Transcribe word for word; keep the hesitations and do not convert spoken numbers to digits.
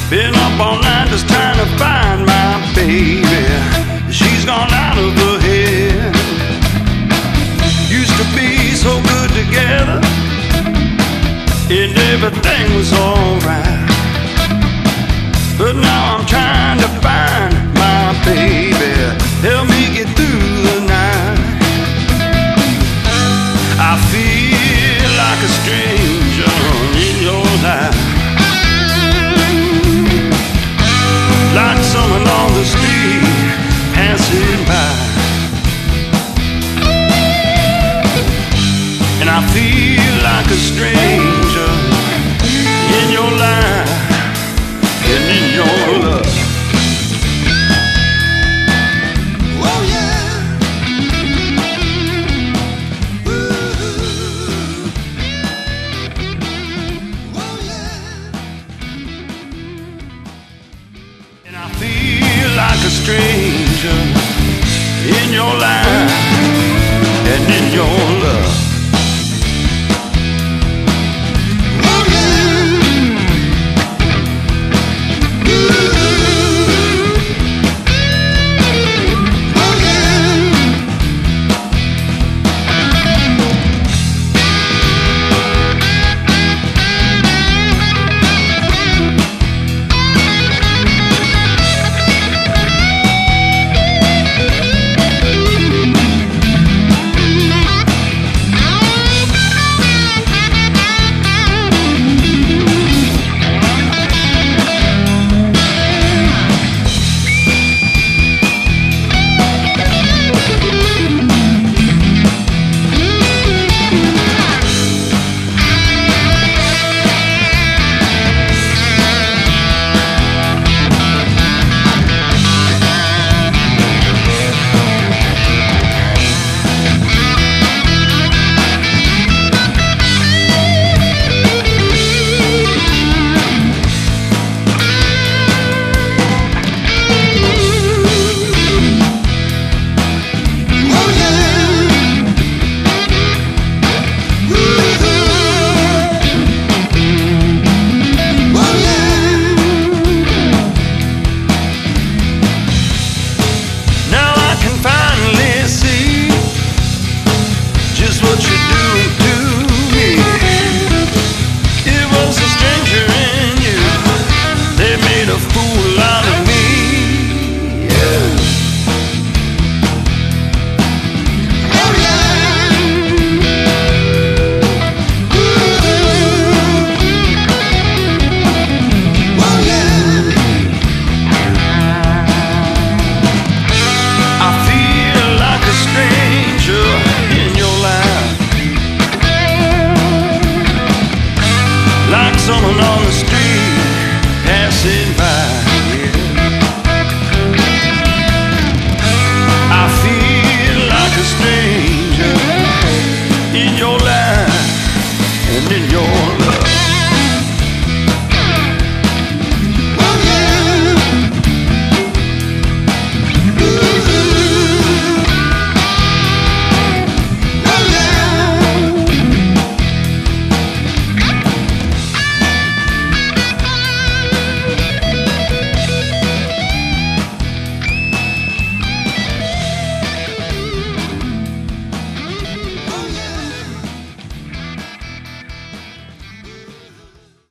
Been up all night just trying to find my baby. She's gone out of her head. Used to be so good together, and everything was alright. But now I'm trying to find my baby. Help me get through the night. I feel like a stranger in your life, like someone on the street passing by. And I feel like a stranger in your life and in your love. Oh yeah. Ooh. Oh yeah. And I feel like a stranger in your life and in your love.